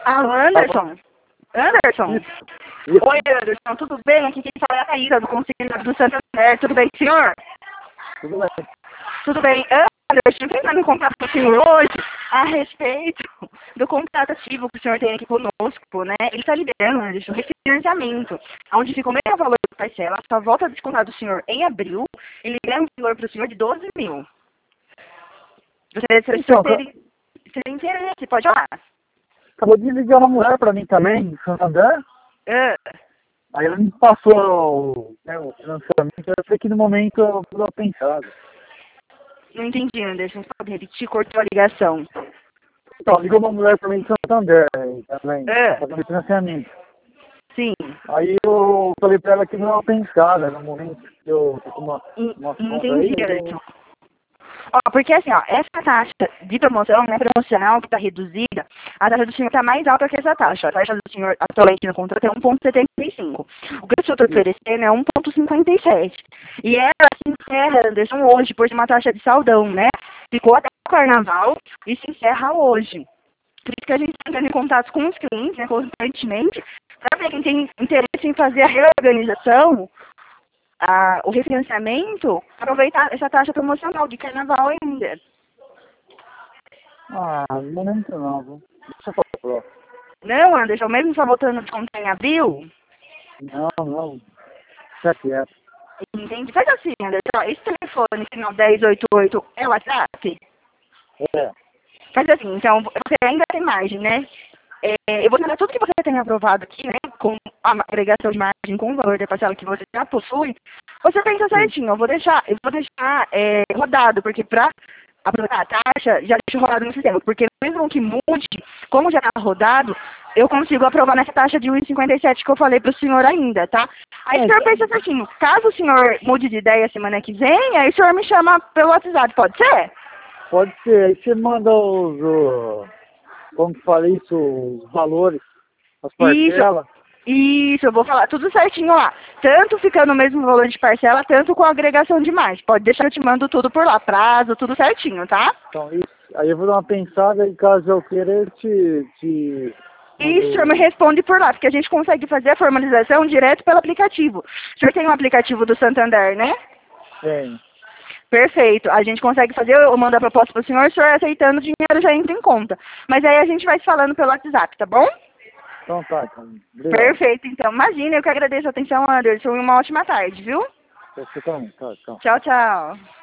Alô, Alô? Anderson? Anderson? Isso. Oi, Anderson, tudo bem? Aqui quem fala é a Thaísa, do Conselho do Santander. Tudo bem, senhor? Tudo bem. Tudo bem. Anderson, eu entrando em contato com o senhor hoje a respeito do contrato ativo que o senhor tem aqui conosco, né? Ele está liberando, Anderson, refinanciamento, onde fica o mesmo valor da parcela, só volta a descontar do senhor em abril, ele libera um valor para o senhor de 12 mil. Você Então, tem interesse, pode falar. acabou de ligar uma mulher pra mim também, em Santander. Ah, Aí ela me passou o financiamento. Eu sei que no momento eu tô pensado. não entendi, Anderson, pode repetir, cortou a ligação. Então, ligou uma mulher pra mim em Santander também, Ah, fazendo financiamento. sim. Aí eu falei pra ela que não é pensada no momento que eu tô com umas contas aí. Entendi, Anderson. Ó, porque assim, ó, essa taxa de promoção, né, promocional que está reduzida, a taxa do senhor está mais alta que essa taxa. A taxa do senhor atualmente no contrato é 1,75. O que o senhor está oferecendo é 1,57. E ela se encerra, Anderson, hoje, por ser uma taxa de saldão, né? Ficou até o carnaval e se encerra hoje. Por isso que a gente está entrando em contato com os clientes, né, constantemente, para ver quem tem interesse em fazer a reorganização, o refinanciamento, aproveitar essa taxa promocional de carnaval ainda. Ah, no momento não, viu? Deixa pra próxima. Não, Anderson, mesmo só voltando de contar em abril, Não. Deixa quieto. entende? Faz assim, Anderson, ó, esse telefone final 1088 é o WhatsApp? É. Faz assim, então, você ainda tem margem, né? Eu vou mandar tudo que você tem aprovado aqui, né? Com a agregação de margem, com o valor da parcela que você já possui. Você pensa Sim. certinho, eu vou deixar rodado, porque para aproveitar a taxa, já deixo rodado no sistema. Porque mesmo que mude, como já está rodado, eu consigo aprovar nessa taxa de 1,57 que eu falei para o senhor ainda, tá? Aí o senhor pensa certinho, caso o senhor mude de ideia semana que vem, aí o senhor me chama pelo WhatsApp, pode ser? Pode ser. Aí você manda como que fala isso, os valores, as Isso, parcelas. isso, eu vou falar tudo certinho lá. Tanto ficando o mesmo valor de parcela, tanto com a agregação de mais. Pode deixar que eu te mando tudo por lá, prazo, tudo certinho, tá? Então, isso. Aí eu vou dar uma pensada e caso eu queira, eu te E o senhor me mando. responde por lá, porque a gente consegue fazer a formalização direto pelo aplicativo. O senhor tem um aplicativo do Santander, né? Tem. Perfeito. A gente consegue fazer, eu mando a proposta para o senhor aceitando, o dinheiro já entra em conta. Mas aí a gente vai se falando pelo WhatsApp, tá bom? Então tá, então. Obrigado. Perfeito, então. Imagina, eu que agradeço a atenção, Anderson, e uma ótima tarde, viu? Você também. Tá, tchau. Tchau, tchau.